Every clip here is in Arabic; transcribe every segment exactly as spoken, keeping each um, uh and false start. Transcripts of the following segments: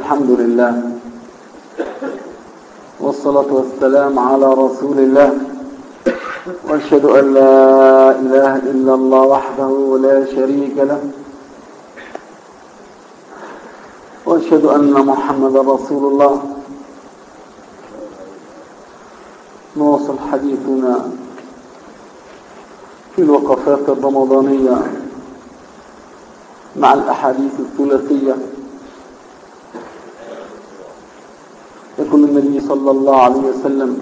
الحمد لله والصلاة والسلام على رسول الله، وأشهد أن لا إله إلا الله وحده لا شريك له، وأشهد أن محمدا رسول الله. نواصل حديثنا في الوقفات الرمضانية مع الأحاديث الثلاثية. يقول النبي صلى الله عليه وسلم: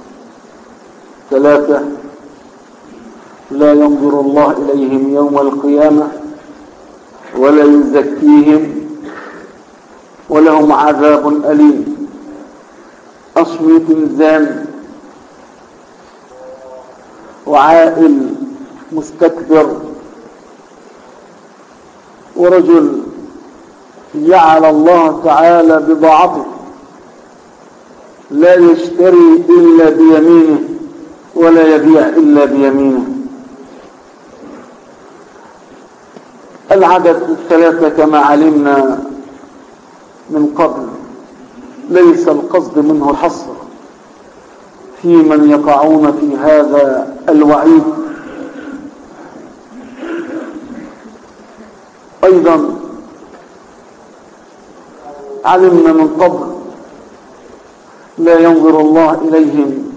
ثلاثة لا ينظر الله إليهم يوم القيامة ولا يزكيهم ولهم عذاب أليم: أصمت زان، وعائل مستكبر، ورجل جعل الله تعالى بضاعته لا يشتري إلا بيمينه ولا يبيع إلا بيمينه. العدد الثلاثة كما علمنا من قبل ليس القصد منه الحصر في من يقعون في هذا الوعيد. أيضا علمنا من قبل لا ينظر الله إليهم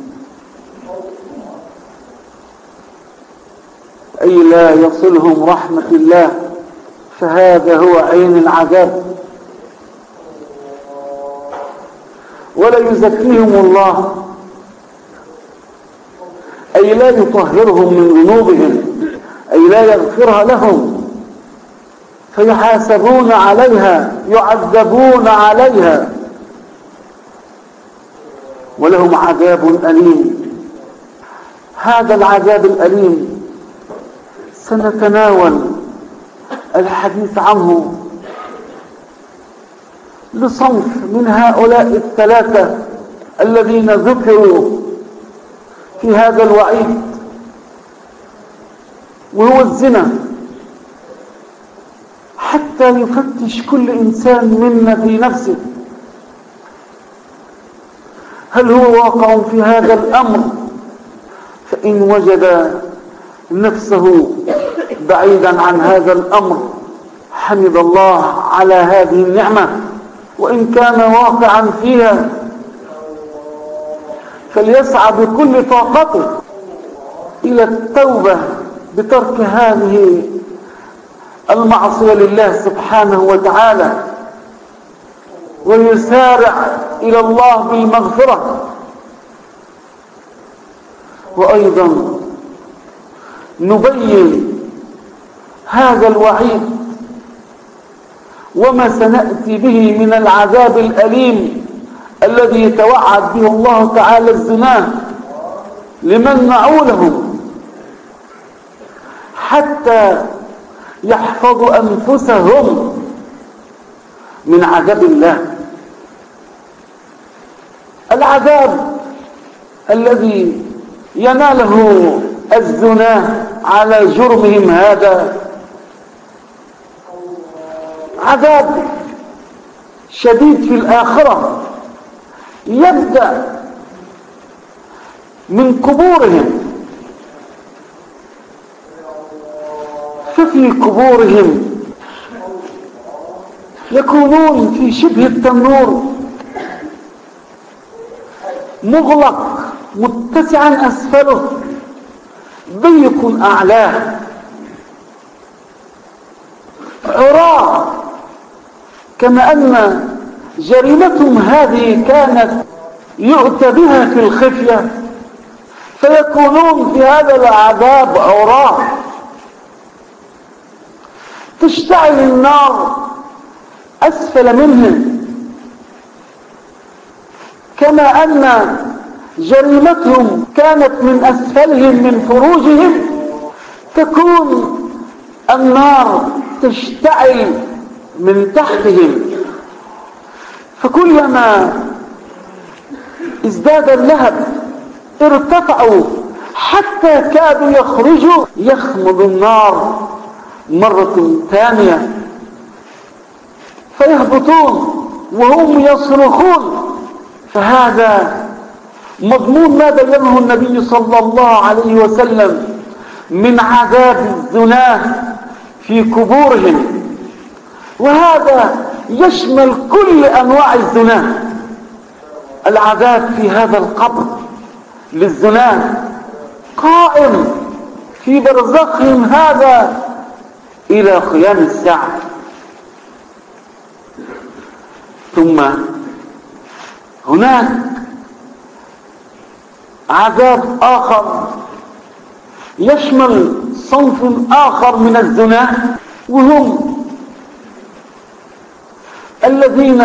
أي لا يصلهم رحمة الله، فهذا هو عين العذاب. ولا يزكيهم الله أي لا يطهرهم من ذنوبهم، أي لا يغفرها لهم، فيحاسبون عليها، يعذبون عليها، ولهم عذاب أليم. هذا العذاب الأليم سنتناول الحديث عنه لصنف من هؤلاء الثلاثة الذين ذكروا في هذا الوعيد، وهو الزنا، حتى يفتش كل إنسان منا في نفسه هل هو واقع في هذا الأمر. فإن وجد نفسه بعيدا عن هذا الأمر حمد الله على هذه النعمة، وإن كان واقعا فيها فليسعى بكل طاقته إلى التوبة بترك هذه المعصية لله سبحانه وتعالى، ويسارع إلى الله بالمغفرة. وأيضا نبين هذا الوعيد وما سنأتي به من العذاب الأليم الذي يتوعد به الله تعالى الزنا لمن نعولهم، حتى يحفظوا أنفسهم من عذاب الله. العذاب الذي يناله الزنا على جرمهم هذا عذاب شديد في الآخرة، يبدأ من قبورهم، ففي قبورهم يكونون في شبه التنور مغلق متسعا أسفله ضيق أعلاه، عراة، كما أن جريمتهم هذه كانت يؤتى بها في الخفية، فيكونون في هذا العذاب عراة. تشتعل النار أسفل منهم، كما أن جريمتهم كانت من أسفلهم من فروجهم، تكون النار تشتعل من تحتهم. فكلما ازداد اللهب ارتفعوا حتى كادوا يخرجوا، يخمد النار مرة ثانية، فيهبطون وهم يصرخون. فهذا مضمون ما بينه النبي صلى الله عليه وسلم من عذاب الزناه في قبورهم، وهذا يشمل كل أنواع الزناه. العذاب في هذا القبر للزناه قائم في برزخهم هذا إلى قيام الساعة. ثم هناك عذاب آخر يشمل صنف آخر من الزناه، وهم الذين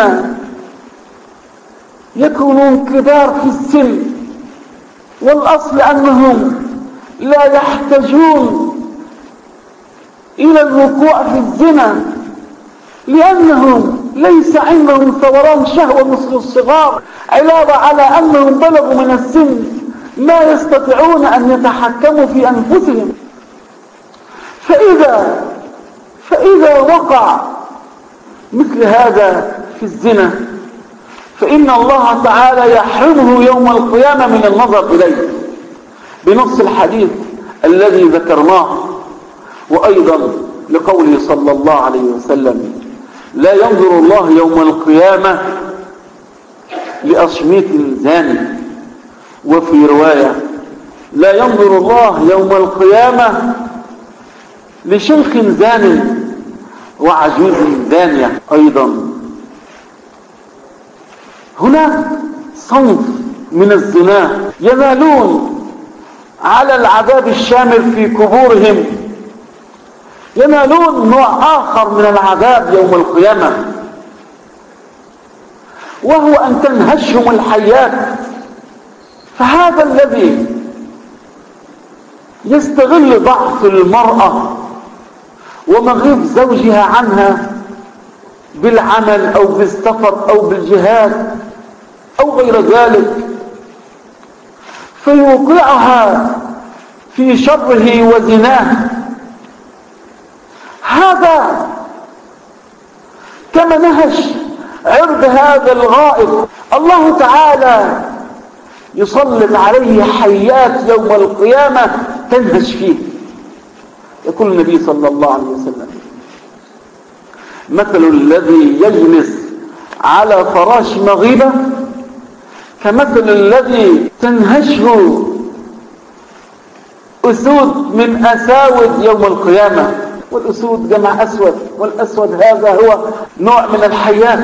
يكونون كبار في السن، والأصل أنهم لا يحتاجون إلى الوقوع في الزنا، لأنهم ليس عندهم ثوران شهوة مثل الصغار، علاوة على أنهم بلغوا من السن ما يستطيعون أن يتحكموا في أنفسهم. فإذا فإذا وقع مثل هذا في الزنا فإن الله تعالى يحرمه يوم القيامة من النظر إليه بنص الحديث الذي ذكرناه، وأيضا لقوله صلى الله عليه وسلم: لا ينظر الله يوم القيامة لأشميت زاني. وفي رواية: لا ينظر الله يوم القيامة لشيخ زاني وعجوز زانية. أيضا هناك صنف من الزنا ينالون على العذاب الشامل في قبورهم، ينالون نوع آخر من العذاب يوم القيامة، وهو أن تنهشهم الحيات. فهذا الذي يستغل ضعف المرأة ومغيب زوجها عنها بالعمل أو بالسفر أو بالجهاد أو غير ذلك، فيوقعها في شره وزناه. هذا كما نهش عرض هذا الغائب، الله تعالى يسلط عليه حيات يوم القيامة تنهش فيه. يقول النبي صلى الله عليه وسلم: مثل الذي يجلس على فراش مغيبة كمثل الذي تنهشه أسود من أساود يوم القيامة. والأسود جمع أسود، والأسود هذا هو نوع من الحيات.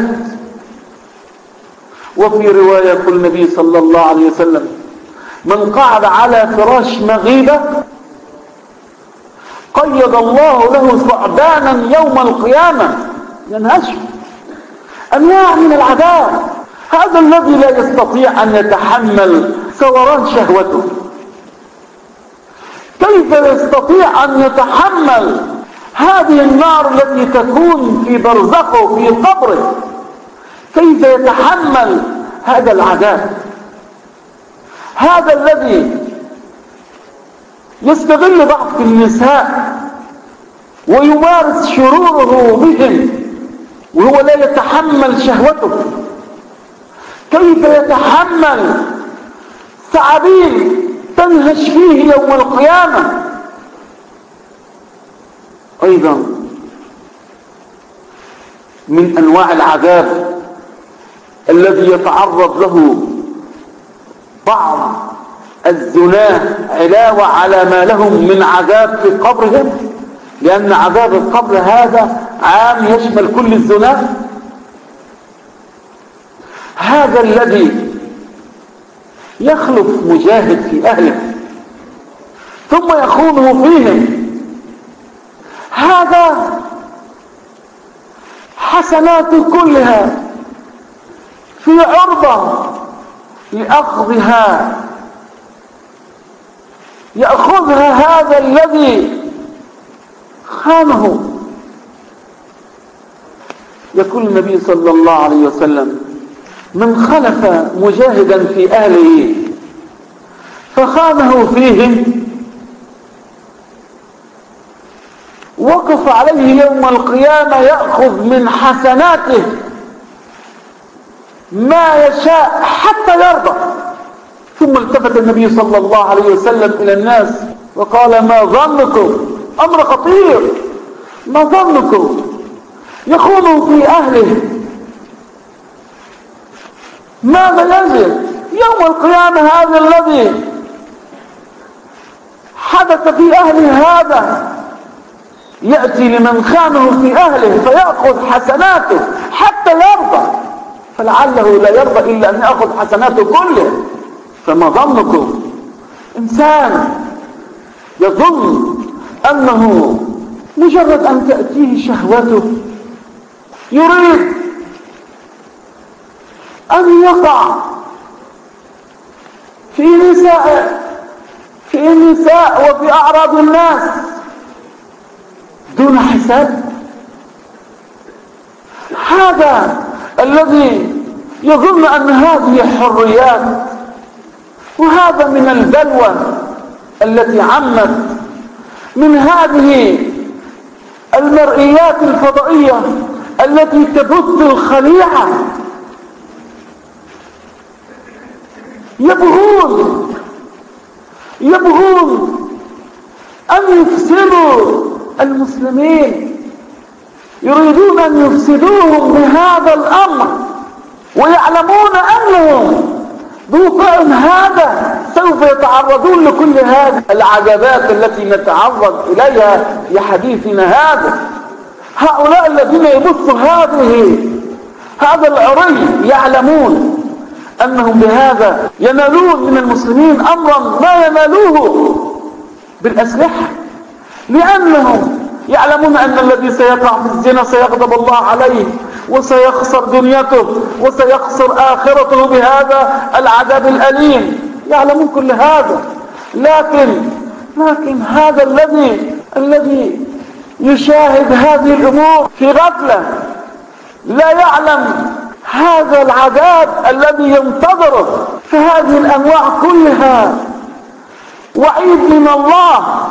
وفي رواية يقول النبي صلى الله عليه وسلم: من قعد على فراش مغيبة قيض الله له ثعبانا يوم القيامة ينهشه. أنواع من العذاب. هذا الذي لا يستطيع أن يتحمل ثوران شهوته كيف يستطيع أن يتحمل هذه النار التي تكون في برزخه في قبره؟ كيف يتحمل هذا العذاب؟ هذا الذي يستغل ضعف النساء ويمارس شروره بهم وهو لا يتحمل شهوته، كيف يتحمل ثعابين تنهش فيه يوم القيامة؟ أيضا من أنواع العذاب الذي يتعرض له بعض الزناه علاوة على ما لهم من عذاب في قبرهم، لأن عذاب القبر هذا عام يشمل كل الزناه. هذا الذي يخلف مجاهد في أهله ثم يخونه فيهم، هذا حسناته كلها في عرضة لأخذها يأخذها هذا الذي خانه. يقول النبي صلى الله عليه وسلم: من خلف مجاهدا في أهله فخانه فيهم وقف عليه يوم القيامة يأخذ من حسناته ما يشاء حتى يرضى. ثم التفت النبي صلى الله عليه وسلم إلى الناس وقال: ما ظنكم؟ أمر خطير. ما ظنكم يخون في أهله؟ ماذا يجب يوم القيامة هذا الذي حدث في أهله هذا يأتي لمن خانه في أهله فيأخذ حسناته حتى يرضى، فلعله لا يرضى إلا أن يأخذ حسناته كله. فما ظنكم إنسان يظن أنه مجرد أن تأتيه شهوته يريد أن يقع في نساء في النساء وفي أعراض الناس دون حساب؟ هذا الذي يظن أن هذه حريات، وهذا من البلوى التي عمت من هذه المرئيات الفضائية التي تبث الخليعة. يبغون يبغون أن يفسدوا المسلمين، يريدون أن يفسدوهم بهذا الأمر، ويعلمون أنهم بوقعهم هذا سوف يتعرضون لكل هذه العجبات التي نتعرض إليها في حديثنا هذا. هؤلاء الذين يبثوا هذه هذا العري يعلمون أنهم بهذا ينالون من المسلمين أمرا ما ينالوه بالأسلحة، لأنهم يعلمون أن الذي سيقع في الزنا سيغضب الله عليه وسيخسر دنيته وسيخسر آخرته بهذا العذاب الأليم. يعلمون كل هذا، لكن لكن هذا الذي الذي يشاهد هذه الأمور في غفلة لا يعلم هذا العذاب الذي ينتظره. فهذه الأنواع كلها وعيد من الله.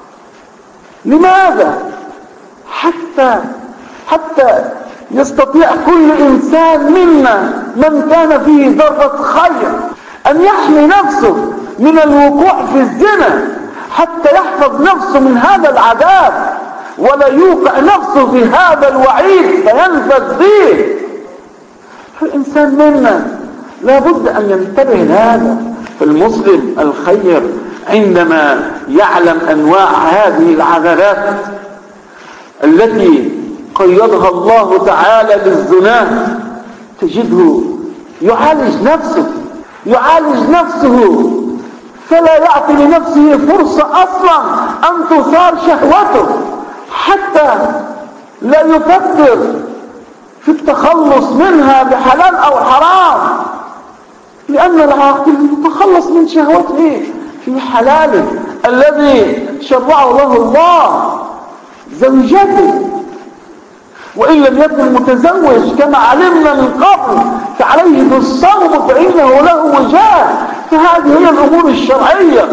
لماذا؟ حتى حتى يستطيع كل إنسان منا من كان فيه ذرة خير أن يحمي نفسه من الوقوع في الزنا، حتى يحفظ نفسه من هذا العذاب ولا يوقع نفسه في هذا الوعيد فينفذ به. فالإنسان منا لابد أن ينتبه لهذا. فالمسلم الخير عندما يعلم أنواع هذه العذابات التي قيضها الله تعالى للزنا تجده يعالج نفسه يعالج نفسه فلا يعطي لنفسه فرصة أصلا أن تثار شهوته، حتى لا يفكر في التخلص منها بحلال أو حرام، لأن العاقل يتخلص من شهوته في حلاله الذي شرعه له الله، زوجته. وإن لم يكن متزوج كما علمنا من قبل فعليه بالصوم فإنه له وجاه. فهذه هي الأمور الشرعية.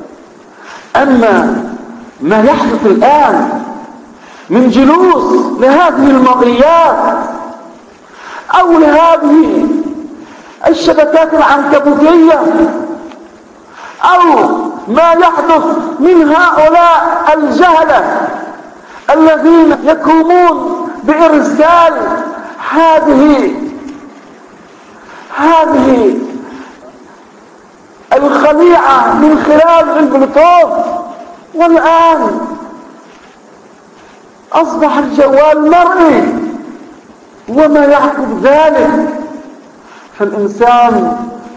أما ما يحدث الآن من جلوس لهذه المرئيات أو لهذه الشبكات العنكبوتية أو ما يحدث من هؤلاء الجهلة الذين يقومون بإرسال هذه هذه الخليعة من خلال البلوتوث، والآن أصبح الجوال مرئي وما يعقب ذلك. فالإنسان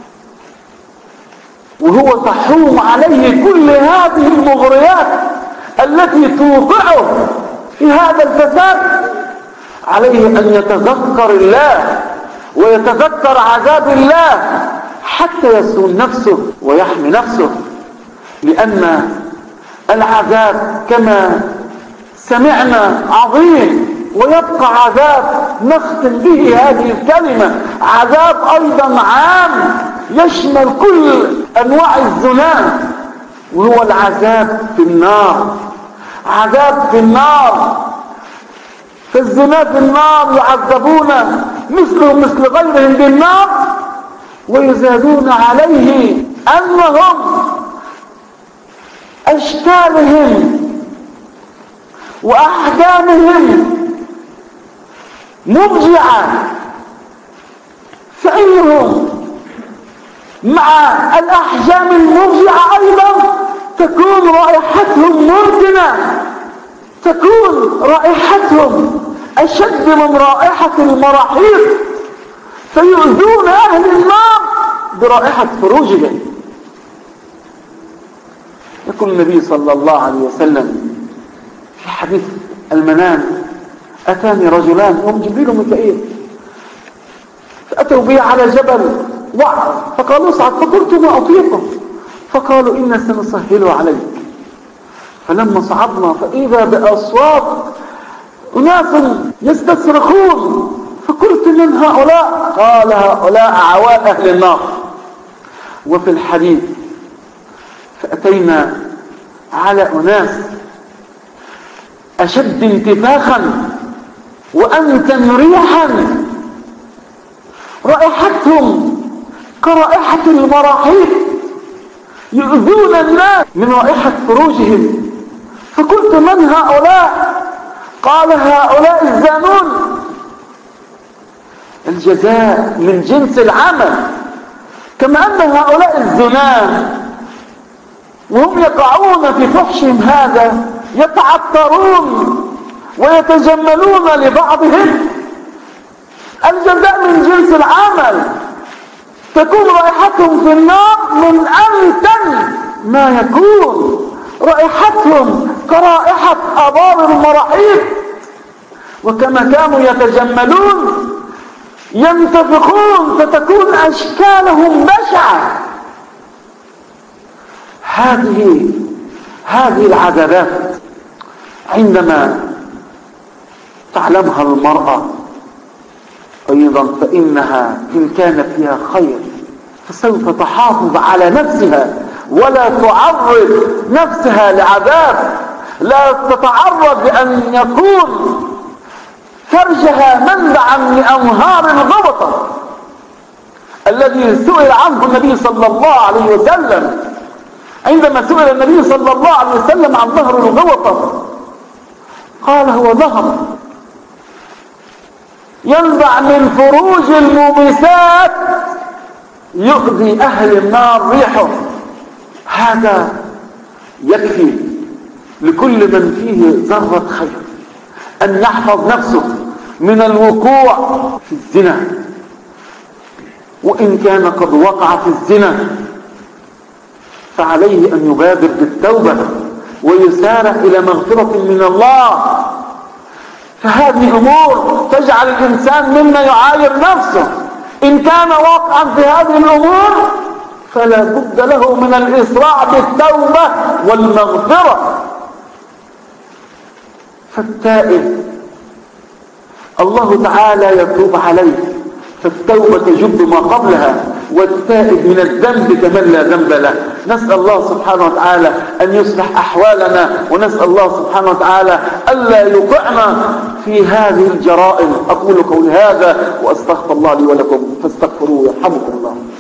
وهو تحوم عليه كل هذه المغريات التي توقعه في هذا الفساد عليه أن يتذكر الله ويتذكر عذاب الله حتى يسون نفسه ويحمي نفسه، لأن العذاب كما سمعنا عظيم ويبقى عذاب نختم به هذه الكلمة، عذاب أيضا عام يشمل كل أنواع الزنا، وهو العذاب في النار. عذاب في النار. في الزنا في النار يعذبون مثلهم مثل غيرهم بالنار، ويزادون عليه أنهم أشكالهم وأحجامهم مبجعة، فإنهم مع الأحجام المبجعة أيضا تكون رائحتهم منتنة، تكون رائحتهم أشد من رائحة المراحيض، فيؤذون أهل النار برائحة فروجهم. يقول النبي صلى الله عليه وسلم في حديث المنام: أتاني رجلان هم جبريل وميكائيل، فأتوا بي على جبل وعر، فقالوا اصعد، فقلت ما أطيقه، فقالوا إنا سنسهل عليك. فلما صعدنا فإذا بأصوات أناس يستصرخون، فقلت من هؤلاء؟ قال هؤلاء عواء أهل النار. وفي الحديث: فأتينا على أناس أشد انتفاخا وأنتن ريحا، رائحتهم كرائحة المراحيض، يؤذون الناس من رائحة فروجهم. فقلت من هؤلاء؟ قال هؤلاء الزانون. الجزاء من جنس العمل، كما أن هؤلاء الزناه وهم يقعون في فحشهم هذا يتعطرون ويتجملون لبعضهم، الجزاء من جنس العمل، تكون رائحتهم في النار من أنتن ما يكون، رائحتهم كرائحة أبار المراحيض. وكما كانوا يتجملون ينتفخون فتكون أشكالهم بشعة. هذه هذه العذابات عندما تعلمها المرأة أيضا فإنها إن كان فيها خير فسوف تحافظ على نفسها ولا تعرض نفسها لعذاب، لا تتعرض لأن يكون فرجها منبعا لأنهار الغبطة الذي سئل عنه النبي صلى الله عليه وسلم. عندما سئل النبي صلى الله عليه وسلم عن نهر الغبطة قال: هو نهر ينبع من فروج المومسات يؤذي أهل النار ريحه. هذا يكفي لكل من فيه ذرة خير أن يحفظ نفسه من الوقوع في الزنا، وإن كان قد وقع في الزنا فعليه أن يبادر بالتوبة ويسارع إلى مغفرة من الله. فهذه أمور تجعل الإنسان مما يعاير نفسه. إن كان واقعا في هذه الأمور فلا بد له من الإسراع بالتوبة والمغفرة. فالتائب الله تعالى يتوب عليه، فالتوبة تجب ما قبلها، والتائب من الذنب كمن لا ذنب له. نسأل الله سبحانه وتعالى أن يصلح أحوالنا، ونسأل الله سبحانه وتعالى ألا يوقعنا في هذه الجرائم. أقول قولي هذا وأستغفر الله لي ولكم فاستغفروه يرحمكم الله.